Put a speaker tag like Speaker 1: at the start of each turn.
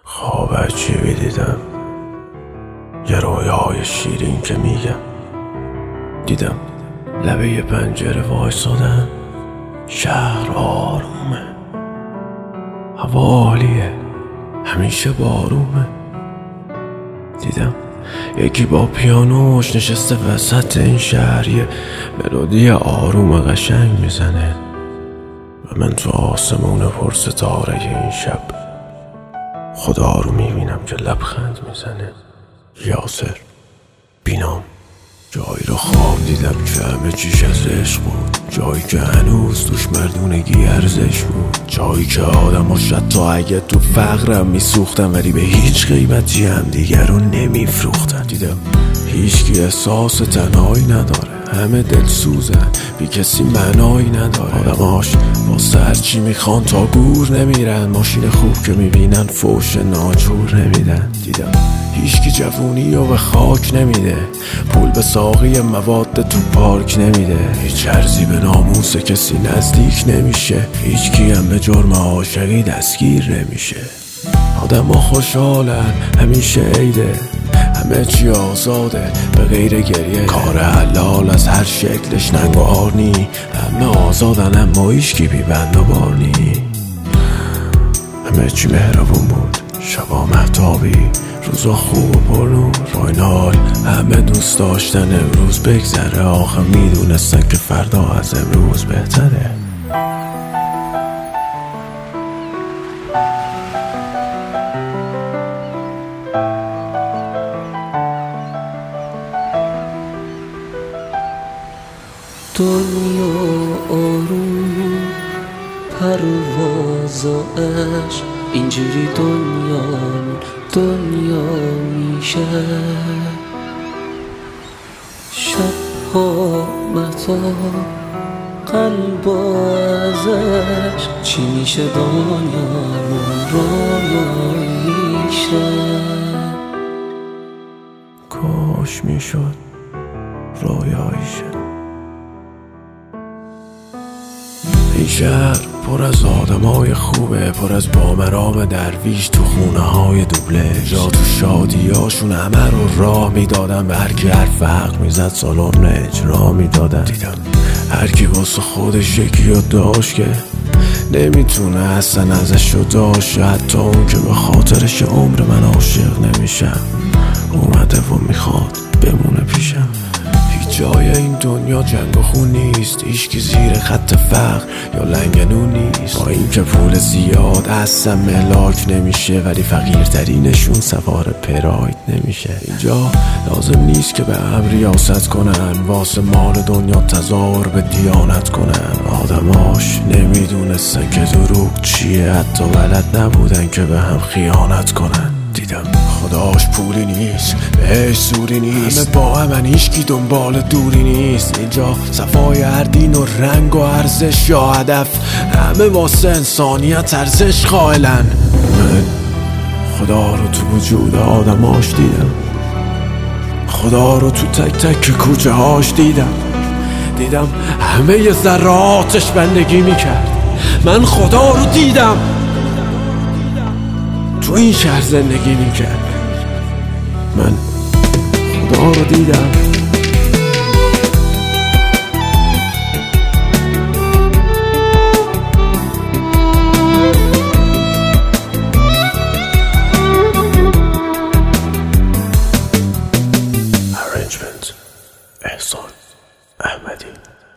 Speaker 1: خواب عجیبی دیدم، یه رویای شیرین که میگم. دیدم لبه یه پنجره وایسادم، شهر آرومه، هوا عالیه، همیشه بارومه. دیدم یکی با پیانوش نشسته وسط این شهر، یه ملودی آروم قشنگ میزنه و من تو آسمون پر ستاره این شب خدا رو میبینم که لبخند میزنه. یاسر بینام جایی رو خواب دیدم که همه چیش از عشق بود، جایی که هنوز توش مردونگی ارزش بود، جایی که آدم ها حتی اگه تو فقرم میسوختن ولی به هیچ قیمتی هم دیگر رو نمیفروختن. دیدم هیچکی احساس تنهایی نداره، همه دل سوزن، بی کسی معنایی نداره. آدماش واسه هرچی میخوان تا گور نمیرن، ماشین خوب که میبینن فوش ناجور نمیدن. دیدم هیچکی جوونی رو به خاک نمیده، پول به ساقی مواد تو پارک نمیده، هیچ ارزی به ناموس کسی نزدیک نمیشه، هیچکی هم به جرم عاشقی دستگیر نمیشه. آدم ها خوشحالن، همیشه عیده، همه چی آزاده به غیر گریه، کار حلال از هر شکلش ننگار نی، همه آزادن اما هیچکی بی بند و بار نی. همه چی مهربون بود، شبا مهتابی، روزا خوب و پرنور، با این حال همه دوست داشتن امروز بگذره، آخه میدونستن که فردا از امروز بهتره.
Speaker 2: دنیا آروم پرواز و عشق، اینجوری دنیا میشه. شبها مهتاب قلب و ازش، چی میشه دنیامون رویاییشه.
Speaker 1: کاش میشد رویاییشه. این شهر پر از آدمای خوبه، پر از بامرام درویش تو خونه های دوبله، جا تو شادیاشون همه رو راه میدادن، به هر کی حرف حق میزد سالن اجرا میدادن. دیدم هر کی واسه خودش یکی رو داشت که نمیتونه اصلا ازش رو داشت، حتی اون که به خاطرش عمر من عاشق نمیشم اومده و میخواد بمونه پیشم. جای این دنیا جنگ و خون نیست، هیچکی زیر خط فقر یا لنگنون نیست، با این که پول زیاد اصلا ملاک نمیشه ولی فقیرترینشون سوار پراید نمیشه. اینجا لازم نیست که به هم ریاست کنن، واسه مال دنیا تظاهر به دیانت کنن. آدماش نمیدونستن که دروغ چیه، حتی بلد نبودن که به هم خیانت کنن. دیدم خداش پولی نیست، بهش سوری نیست، همه با همن، هیچکی دنبال دوری نیست. اینجا صفای هر دین و رنگ و ارزش یا هدف، همه واسه انسانیت ارزش قائلن. من خدا رو تو وجود آدماش دیدم، خدا رو تو تک تک کوچه هاش دیدم. دیدم همه ذراتش بندگی میکرد. من خدا رو دیدم تو این شهر زندگی میکرد. من خدا رو دیدم. Arrangement احسان احمدی.